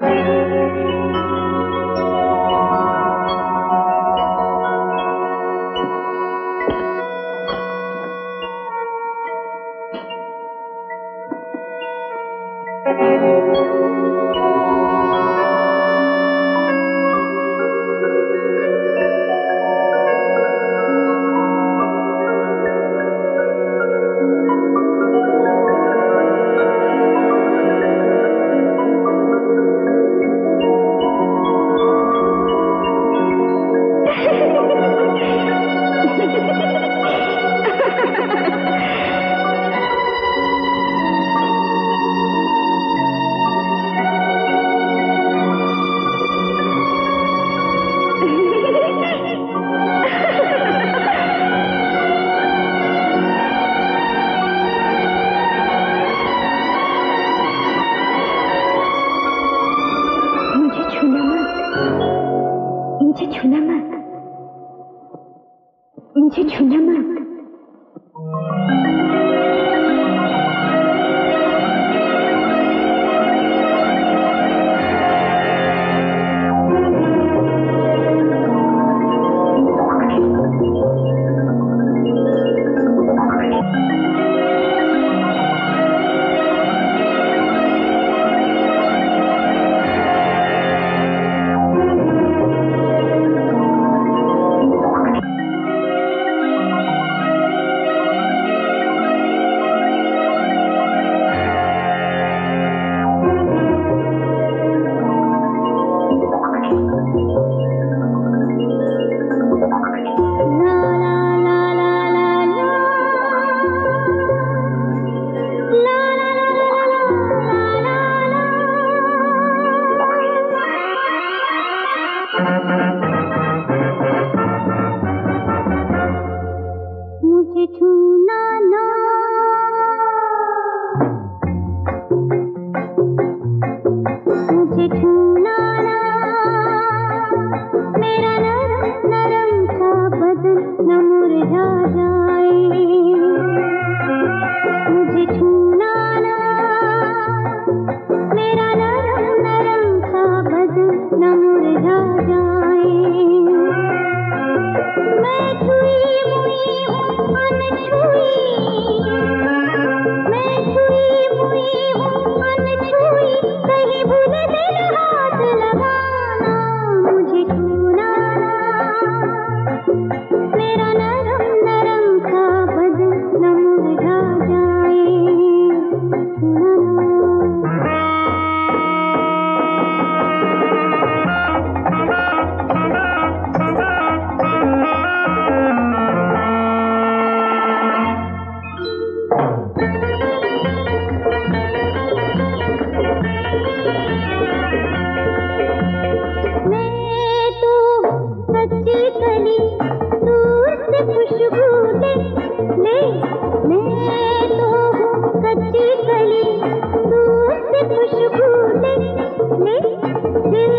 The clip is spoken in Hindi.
मुझे छूना मत। मुझे छूना ना, मुझे छूना ना, मेरा नरम नरम सा बदन न मुरझा जाए। मुझे छूना ना, मेरा नरम नरम सा बदन न मुरझा जाए। मैं छुई हुई हूँ अनछुई, मैं छुई हुई हूँ अनछुई, कहीं भूल दिल हाथ लगाना। मुझे छूना मेरा नरम नरम सा बदन न मुरझा जाए। छूना सच्ची कली दूर से खुशबू ले ले, मैं तो हूँ कच्ची कली दूर से खुशबू ले ले।